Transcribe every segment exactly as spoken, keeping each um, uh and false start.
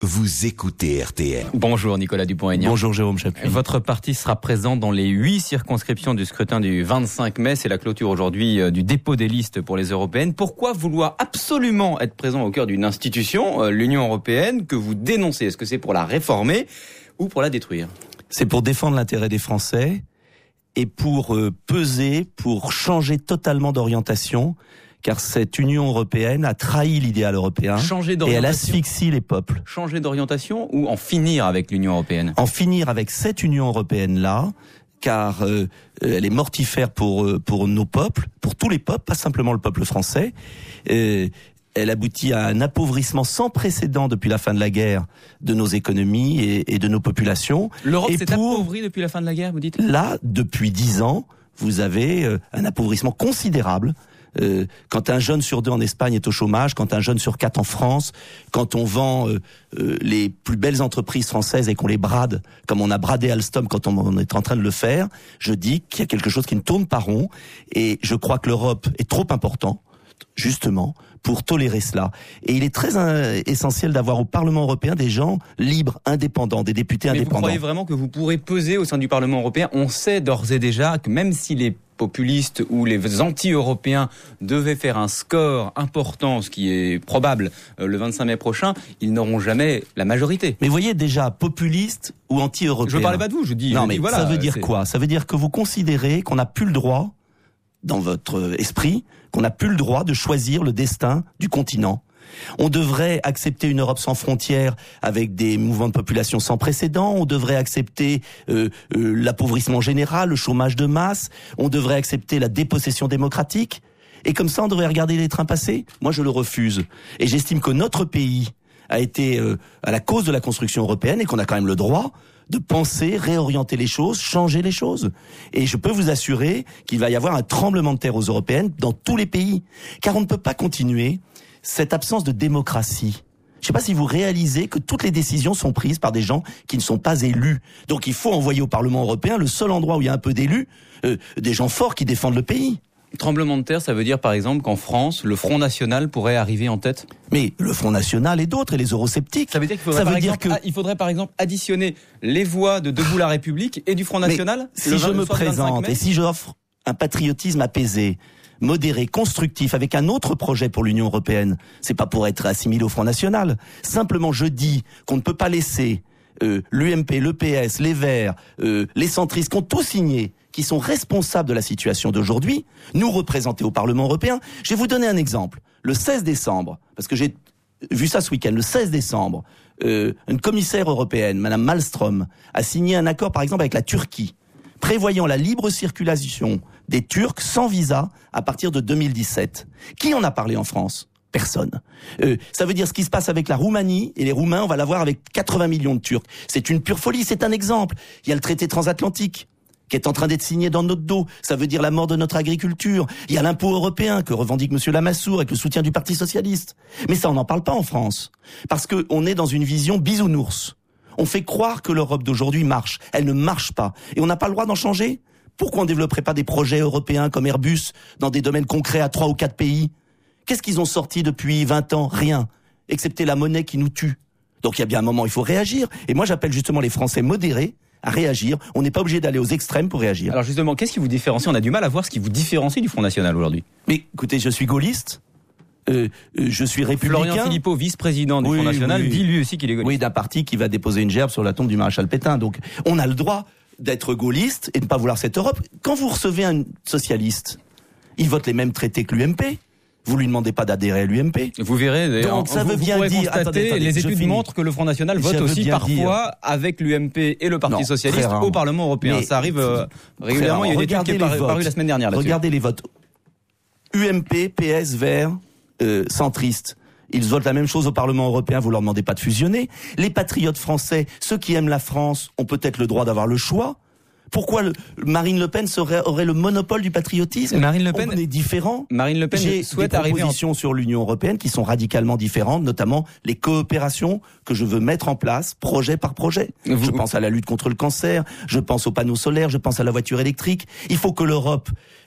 Vous écoutez R T L. Bonjour Nicolas Dupont-Aignan. Bonjour Jérôme Chapuis. Votre parti sera présent dans les huit circonscriptions du scrutin du vingt-cinq mai. C'est la clôture aujourd'hui du dépôt des listes pour les européennes. Pourquoi vouloir absolument être présent au cœur d'une institution, l'Union européenne, que vous dénoncez? Est-ce que c'est pour la réformer ou pour la détruire? C'est pour défendre l'intérêt des Français et pour euh, peser, pour changer totalement d'orientation, car cette Union européenne a trahi l'idéal européen et elle asphyxie les peuples. Changer d'orientation ou en finir avec l'Union européenne? En finir avec cette Union européenne-là, car euh, elle est mortifère pour euh, pour nos peuples, pour tous les peuples, pas simplement le peuple français. Euh, elle aboutit à un appauvrissement sans précédent depuis la fin de la guerre de nos économies et, et de nos populations. L'Europe s'est appauvrie depuis la fin de la guerre, vous dites? Là, depuis dix ans, vous avez euh, un appauvrissement considérable. Euh, quand un jeune sur deux en Espagne est au chômage, quand un jeune sur quatre en France, quand on vend euh, euh, les plus belles entreprises françaises et qu'on les brade, comme on a bradé Alstom quand on, on est en train de le faire, je dis qu'il y a quelque chose qui ne tourne pas rond, et je crois que l'Europe est trop important, justement, pour tolérer cela. Et il est très euh, essentiel d'avoir au Parlement européen des gens libres, indépendants, des députés Mais indépendants. Vous croyez vraiment que vous pourrez peser au sein du Parlement européen? On sait d'ores et déjà que même si les populistes ou les anti-européens devaient faire un score important, ce qui est probable le vingt-cinq mai prochain, ils n'auront jamais la majorité. Mais voyez déjà, populiste ou anti-européen. Je ne parlais pas de vous, je dis... Non je mais dis, voilà, ça veut dire c'est... quoi? Ça veut dire que vous considérez qu'on n'a plus le droit, dans votre esprit, qu'on n'a plus le droit de choisir le destin du continent. On devrait accepter une Europe sans frontières avec des mouvements de population sans précédent. On devrait accepter euh, euh, l'appauvrissement général, le chômage de masse. On devrait accepter la dépossession démocratique. Et comme ça, on devrait regarder les trains passer. Moi, je le refuse. Et j'estime que notre pays a été euh, à la cause de la construction européenne et qu'on a quand même le droit de penser, réorienter les choses, changer les choses. Et je peux vous assurer qu'il va y avoir un tremblement de terre aux européennes dans tous les pays. Car on ne peut pas continuer cette absence de démocratie. Je ne sais pas si vous réalisez que toutes les décisions sont prises par des gens qui ne sont pas élus. Donc il faut envoyer au Parlement européen le seul endroit où il y a un peu d'élus, euh, des gens forts qui défendent le pays. Tremblement de terre, ça veut dire par exemple qu'en France, le Front National pourrait arriver en tête? Mais le Front National et d'autres, et les eurosceptiques. Ça veut dire qu'il faudrait, ça par, veut exemple, dire que... il faudrait par exemple additionner les voix de Debout la République et du Front National? Mais si je me présente et si j'offre un patriotisme apaisé, modéré, constructif, avec un autre projet pour l'Union européenne, c'est pas pour être assimilé au Front National. Simplement, je dis qu'on ne peut pas laisser euh, l'U M P, l'E P S, les Verts, euh, les centristes, qui ont tout signé, qui sont responsables de la situation d'aujourd'hui, nous représenter au Parlement européen. Je vais vous donner un exemple. Le seize décembre, parce que j'ai vu ça ce week-end, le seize décembre, euh, une commissaire européenne, Madame Malmström, a signé un accord, par exemple, avec la Turquie, prévoyant la libre circulation des Turcs sans visa à partir de deux mille dix-sept. Qui en a parlé en France? Personne. Euh, ça veut dire ce qui se passe avec la Roumanie, et les Roumains, on va l'avoir avec quatre-vingts millions de Turcs. C'est une pure folie, c'est un exemple. Il y a le traité transatlantique qui est en train d'être signé dans notre dos. Ça veut dire la mort de notre agriculture. Il y a l'impôt européen que revendique Monsieur Lamassoure avec le soutien du Parti socialiste. Mais ça, on n'en parle pas en France. Parce que on est dans une vision bisounours. On fait croire que l'Europe d'aujourd'hui marche. Elle ne marche pas. Et on n'a pas le droit d'en changer? Pourquoi on ne développerait pas des projets européens comme Airbus dans des domaines concrets à trois ou quatre pays? Qu'est-ce qu'ils ont sorti depuis vingt ans? Rien. Excepté la monnaie qui nous tue. Donc il y a bien un moment, il faut réagir. Et moi, j'appelle justement les Français modérés à réagir. On n'est pas obligé d'aller aux extrêmes pour réagir. Alors justement, qu'est-ce qui vous différencie? On a du mal à voir ce qui vous différencie du Front National aujourd'hui. Mais écoutez, je suis gaulliste. Euh, euh, je suis républicain. Florian Philippot, vice-président du oui, Front National, oui, oui. dit lui aussi qu'il est gaulliste. Oui, d'un parti qui va déposer une gerbe sur la tombe du maréchal Pétain. Donc, on a le droit d'être gaulliste et de ne pas vouloir cette Europe. Quand vous recevez un socialiste, il vote les mêmes traités que l'U M P. Vous lui demandez pas d'adhérer à l'U M P. Vous verrez. D'ailleurs, donc ça vous, veut vous bien pourrez dire. Constater, attendez, attendez, les études finis. montrent que le Front National vote Ça aussi parfois dire. avec l'U M P et le Parti Non, socialiste au Parlement européen. Mais ça arrive euh, régulièrement. Il y a une étude qui est paru, paru la semaine dernière là-dessus. Regardez les votes. U M P, P S, Verts, euh, centristes. Ils votent la même chose au Parlement européen, vous leur demandez pas de fusionner. Les patriotes français, ceux qui aiment la France, ont peut-être le droit d'avoir le choix. Pourquoi le, Marine Le Pen serait, aurait le monopole du patriotisme? Marine Le Pen on est différents. Marine Le Pen J'ai souhaite des arriver propositions en... sur l'Union européenne qui sont radicalement différentes, notamment les coopérations que je veux mettre en place, projet par projet. Vous... Je pense à la lutte contre le cancer, je pense aux panneaux solaires, je pense à la voiture électrique. Il faut que l'Europe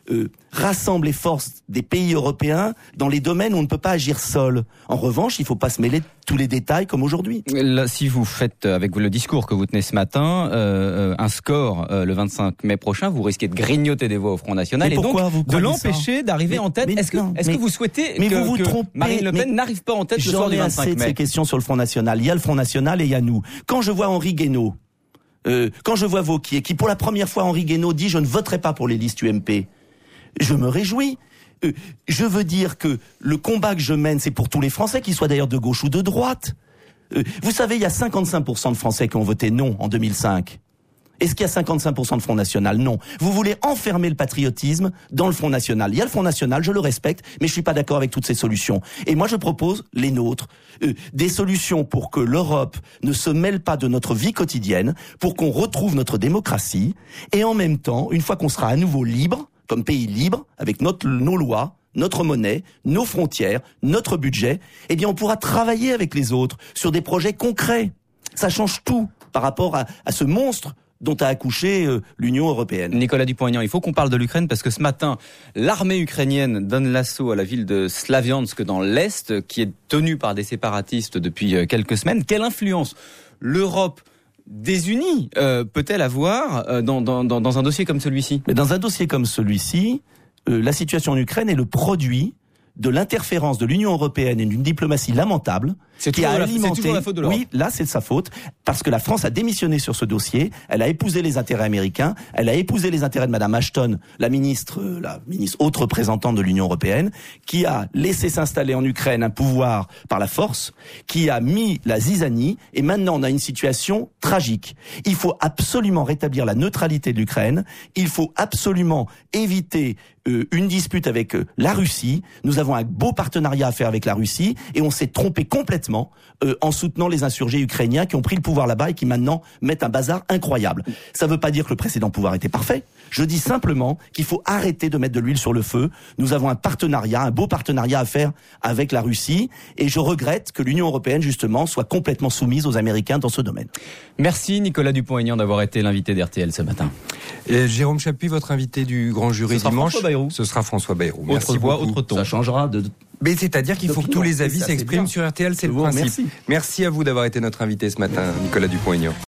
euh, rassemble les forces des pays européens dans les domaines où on ne peut pas agir seul. En revanche, il ne faut pas se mêler de tous les détails comme aujourd'hui. Là, si vous faites, avec le discours que vous tenez ce matin, euh, un score euh, le vingt-cinq mai prochain, vous risquez de grignoter des voix au Front National mais et donc vous de l'empêcher d'arriver en tête. Est-ce que, non, est-ce mais, que vous souhaitez mais que, vous vous que trompez, Marine Le Pen n'arrive pas en tête le soir du vingt-cinq mai? J'en ai assez de ces questions sur le Front National. Il y a le Front National et il y a nous. Quand je vois Henri Guénaud, euh, quand je vois Wauquiez, qui pour la première fois, Henri Guénaud dit « je ne voterai pas pour les listes U M P », je me réjouis. Euh, je veux dire que le combat que je mène, c'est pour tous les Français, qu'ils soient d'ailleurs de gauche ou de droite. Euh, vous savez, il y a cinquante-cinq pour cent de Français qui ont voté non en deux mille cinq. Est-ce qu'il y a cinquante-cinq pour cent de Front National? Non. Vous voulez enfermer le patriotisme dans le Front National. Il y a le Front National, je le respecte, mais je suis pas d'accord avec toutes ces solutions. Et moi, je propose les nôtres. Euh, des solutions pour que l'Europe ne se mêle pas de notre vie quotidienne, pour qu'on retrouve notre démocratie, et en même temps, une fois qu'on sera à nouveau libre, comme pays libre, avec notre, nos lois, notre monnaie, nos frontières, notre budget, eh bien, on pourra travailler avec les autres sur des projets concrets. Ça change tout par rapport à, à ce monstre dont a accouché euh, l'Union européenne. Nicolas Dupont-Aignan, il faut qu'on parle de l'Ukraine parce que ce matin, l'armée ukrainienne donne l'assaut à la ville de Slaviansk dans l'Est, qui est tenue par des séparatistes depuis quelques semaines. Quelle influence l'Europe désunie euh, peut-elle avoir euh, dans, dans, dans, dans un dossier comme celui-ci? Mais dans un dossier comme celui-ci, euh, la situation en Ukraine est le produit de l'interférence de l'Union européenne et d'une diplomatie lamentable c'est qui a la, alimenté. C'est toujours la faute de l'Europe. Oui, là c'est de sa faute parce que la France a démissionné sur ce dossier. Elle a épousé les intérêts américains. Elle a épousé les intérêts de Madame Ashton, la ministre, la ministre haute représentante de l'Union européenne, qui a laissé s'installer en Ukraine un pouvoir par la force, qui a mis la zizanie et maintenant on a une situation tragique. Il faut absolument rétablir la neutralité de l'Ukraine. Il faut absolument éviter euh, une dispute avec euh, la Russie. Nous avons un beau partenariat à faire avec la Russie et on s'est trompé complètement euh, en soutenant les insurgés ukrainiens qui ont pris le pouvoir là-bas et qui maintenant mettent un bazar incroyable. Ça ne veut pas dire que le précédent pouvoir était parfait. Je dis simplement qu'il faut arrêter de mettre de l'huile sur le feu. Nous avons un partenariat, un beau partenariat à faire avec la Russie et je regrette que l'Union européenne justement soit complètement soumise aux Américains dans ce domaine. Merci Nicolas Dupont-Aignan d'avoir été l'invité d'R T L ce matin. Et Jérôme Chapuis, votre invité du Grand Jury ce dimanche, sera ce sera François Bayrou. Autre voix, autre ton. Ça changera de... Mais c'est-à-dire qu'il faut que tous les avis s'expriment sur R T L, c'est le principe. Merci. Merci à vous d'avoir été notre invité ce matin, Nicolas Dupont-Aignan.